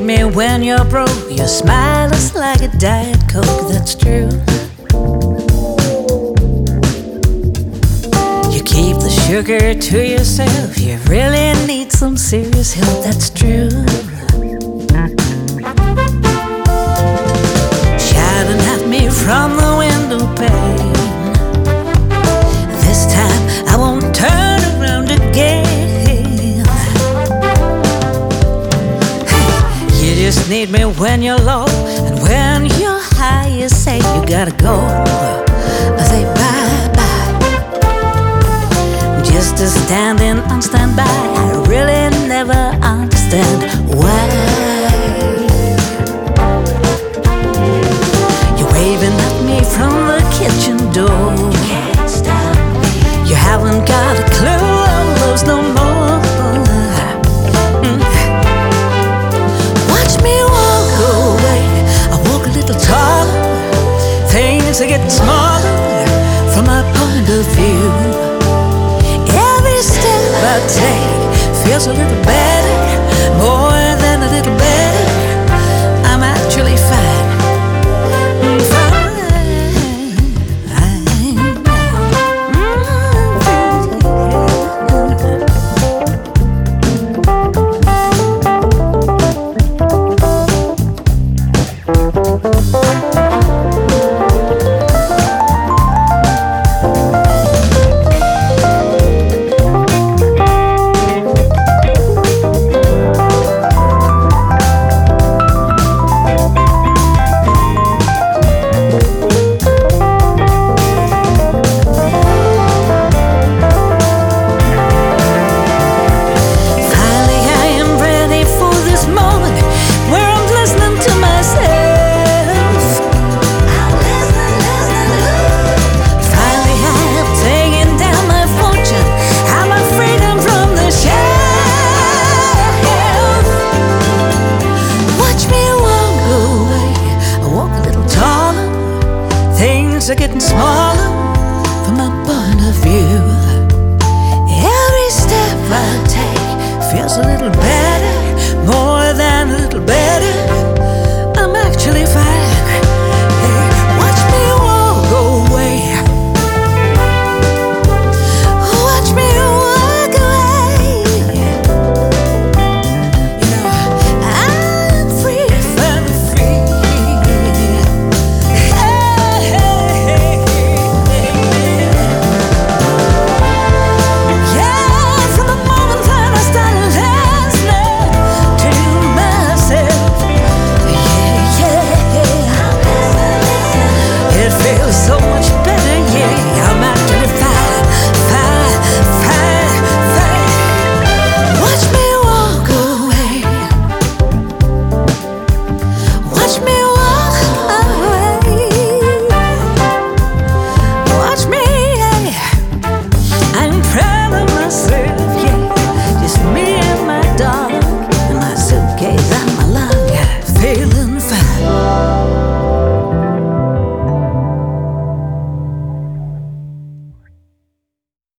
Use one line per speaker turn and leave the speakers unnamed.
me when you're broke. Your smile is like a Diet Coke, that's true. You keep the sugar to yourself. You really need some serious help, that's true. Shouting at me from the window pane. This time I won't turn around again. You just need me when you're low, and when you're high you say you gotta go. I say bye-bye, just a standing on standby. I really never understand why. You're waving at me from the kitchen door. You can't stop me. You haven't got a clue, I'll lose no more. Watch me walk away. I walk a little taller. Things are getting smaller from my point of view. Every step I take feels a little better, more than a little better. I'm actually fine. Things are getting smaller from my point of view. Every step I take feels a little better.